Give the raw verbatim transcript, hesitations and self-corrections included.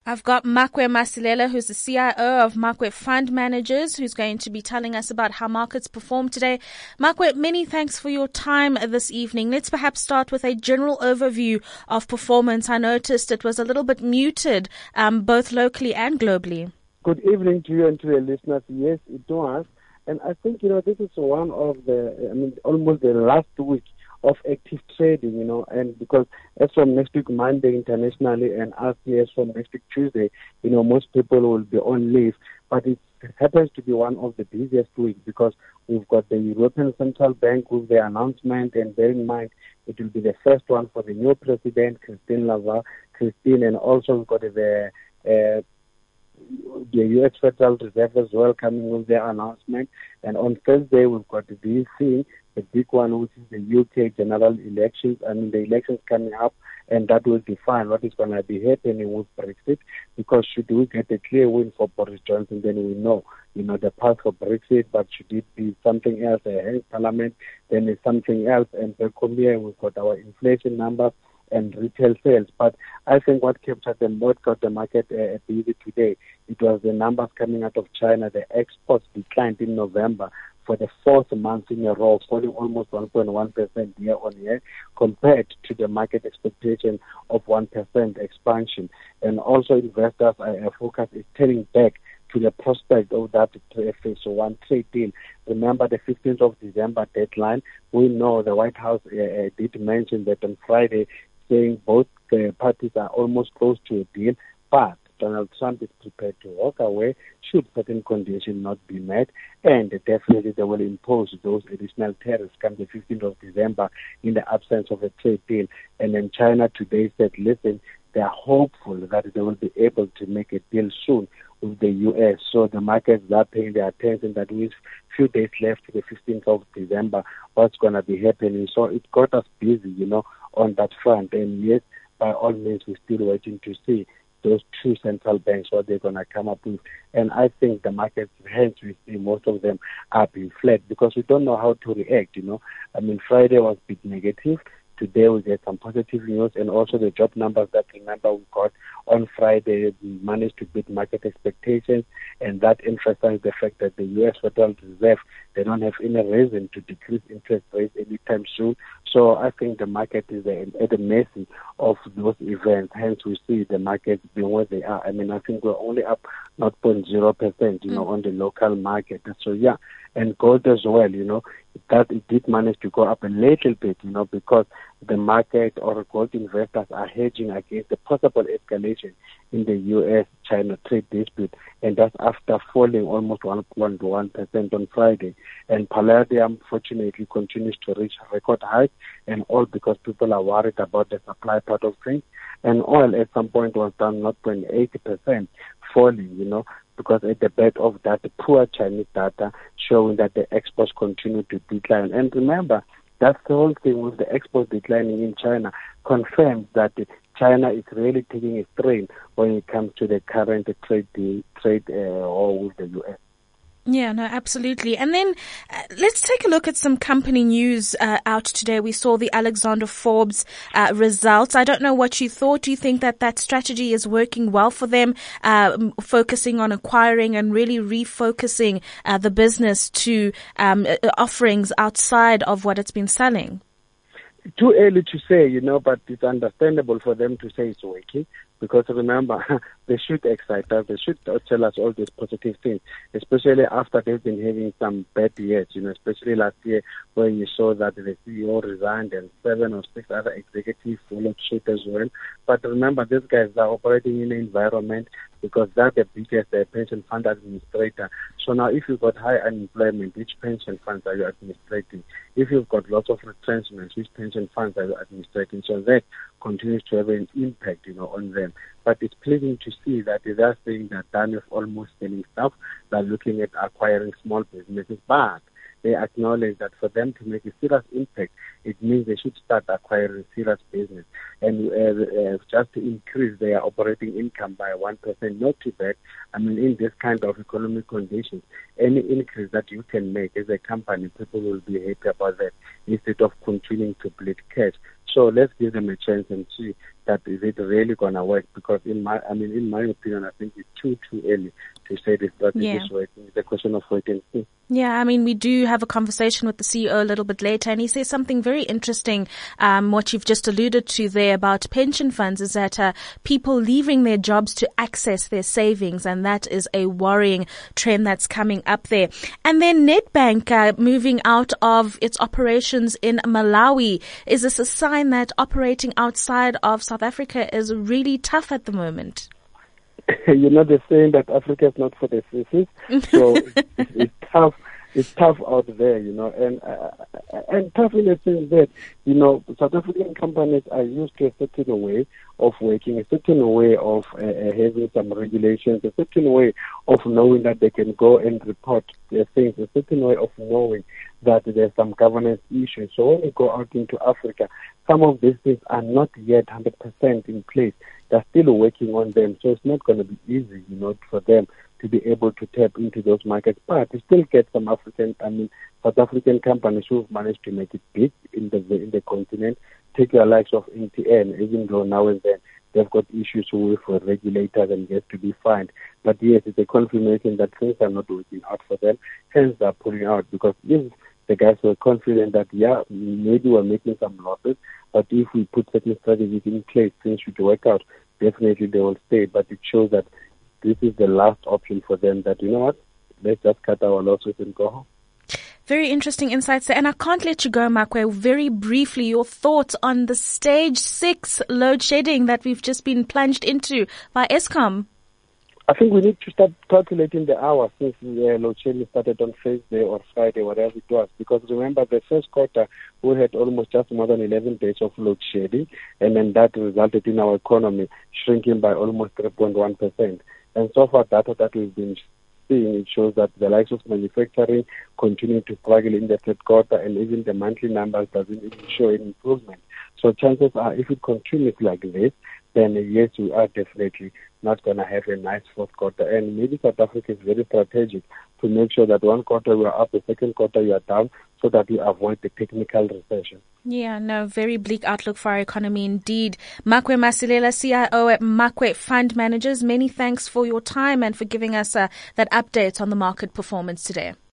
I've got Makwe Masilela, who's the C I O of Makwe Fund Managers, who's going to be telling us about how markets performed today. Makwe, many thanks for your time this evening. Let's perhaps start with a general overview of performance. I noticed it was a little bit muted, um, both locally and globally. Good evening to you and to your listeners. Yes, it was. And I think, you know, this is one of the, I mean, almost the last week of active trading, you know, and because as from next week Monday internationally and as yes from next week Tuesday, you know, most people will be on leave, but it happens to be one of the busiest weeks because we've got the European Central Bank with the announcement, and bear in mind it will be the first one for the new president, Christine Lagarde, Christine, and also we've got the uh, the U S Federal Reserve as well coming with their announcement. And on Thursday, we've got the D C, the big one, which is the U K general elections. I mean, the elections coming up, and that will define what is going to be happening with Brexit. Because should we get a clear win for Boris Johnson, then we know, you know, the path for Brexit. But should it be something else, a Harris parliament, then it's something else. And back home here, we've got our inflation numbers and retail sales. But I think what captured the most got the market uh, busy today, it was the numbers coming out of China. The exports declined in November for the fourth month in a row, falling almost one point one percent year on year, compared to the market expectation of one percent expansion. And also investors' uh, focus is turning back to the prospect of that phase one trade deal. Remember the fifteenth of December deadline. We know the White House uh, did mention that on Friday, saying both uh, parties are almost close to a deal, but Donald Trump is prepared to walk away should certain conditions not be met, and definitely they will impose those additional tariffs come the fifteenth of December in the absence of a trade deal. And then China today said, listen, they are hopeful that they will be able to make a deal soon with the U S. So the markets are paying their attention that with few days left to the fifteenth of December, what's going to be happening. So it got us busy, you know, on that front. And yes, by all means, we're still waiting to see those two central banks, what they're going to come up with. And I think the markets, hence we see most of them are being flat because we don't know how to react, you know. I mean, Friday was a bit negative. Today we get some positive news, and also the job numbers that, remember, we got on Friday, we managed to beat market expectations, and that emphasized the fact that the U S Federal Reserve, they don't have any reason to decrease interest rates anytime soon. So I think the market is at the mercy of those events. Hence, we see the markets being where they are. I mean, I think we're only up zero point zero percent, you know, mm. on the local market. So, yeah, and gold as well, you know, that it did manage to go up a little bit, you know, because the market or gold investors are hedging against the possible escalation in the U S China trade dispute, and that's after falling almost one point one percent on Friday. And palladium, fortunately, continues to reach record highs, and all because people are worried about the supply part of things. And oil at some point was down zero point eight percent, falling, you know, because at the back of that poor Chinese data showing that the exports continue to decline. And remember, that's the whole thing with the exports declining in China confirms that China is really taking a strain when it comes to the current trade deal, trade uh, or with the U S. Yeah, no, absolutely. And then uh, let's take a look at some company news uh, out today. We saw the Alexander Forbes uh, results. I don't know what you thought. Do you think that that strategy is working well for them, uh, focusing on acquiring and really refocusing uh, the business to um, offerings outside of what it's been selling? Too early to say, you know, but it's understandable for them to say it's working. Because remember, they should excite us, they should tell us all these positive things, especially after they've been having some bad years, you know, especially last year where you saw that the C E O resigned and seven or six other executives followed suit as well. But remember, these guys are operating in an environment because they're the biggest uh, pension fund administrator. So now if you've got high unemployment, which pension funds are you administrating? If you've got lots of retrenchments, which pension funds are you administrating? So that continues to have an impact, you know, on them. But it's pleasing to see that they're saying they're done with almost selling stuff. They're looking at acquiring small businesses, but they acknowledge that for them to make a serious impact, it means they should start acquiring serious business. And uh, uh, just to increase their operating income by one percent, not too bad. I mean, in this kind of economic conditions, any increase that you can make as a company, people will be happy about that instead of continuing to bleed cash So let's give them a chance and see that is it really going to work. Because in my, I mean, in my opinion, I think it's too, too early to say this strategy yeah. is working. It's a question of wait and see. Yeah, I mean, we do have a conversation with the C E O a little bit later, and he says something very interesting, um, what you've just alluded to there about pension funds is that uh, people leaving their jobs to access their savings, and that is a worrying trend that's coming up there. And then Nedbank uh, moving out of its operations in Malawi. Is this a sign that operating outside of South Africa is really tough at the moment? You know the saying that Africa is not for the sissies, so it's, it's tough. It's tough out there, you know, and uh, and tough in the sense that, you know, South African companies are used to a certain way of working, a certain way of uh, having some regulations, a certain way of knowing that they can go and report their things, a certain way of knowing that there's some governance issues. So when you go out into Africa, some of these things are not yet one hundred percent in place. They're still working on them, so it's not going to be easy, you know, for them to be able to tap into those markets. But you still get some African, I mean, South African companies who've managed to make it big in the in the continent. Take your likes of M T N, even though now and then they've got issues with regulators and get to be fined. But yes, it's a confirmation that things are not working out for them. Hence, they're pulling out, because if the guys were confident that, yeah, maybe we're making some losses, but if we put certain strategies in place, things should work out, definitely they will stay. But it shows that this is the last option for them, that, you know what, let's just cut our losses and go home. Very interesting insights there. And I can't let you go, Makwe. Very briefly, your thoughts on the stage six load shedding that we've just been plunged into by Eskom. I think we need to start calculating the hours since the load shedding started on Thursday or Friday, whatever it was. Because remember, the first quarter, we had almost just more than eleven days of load shedding, and then that resulted in our economy shrinking by almost three point one percent. And so far, data that we've been seeing, it shows that the likes of manufacturing continue to struggle in the third quarter, and even the monthly numbers doesn't even show any improvement. So chances are, if it continues like this, then yes, we are definitely not going to have a nice fourth quarter. And maybe South Africa is very strategic to make sure that one quarter we are up, the second quarter we are down, so that we avoid the technical recession. Yeah, no, very bleak outlook for our economy indeed. Makwe Masilela, C I O at Makwe Fund Managers, many thanks for your time and for giving us uh, that update on the market performance today.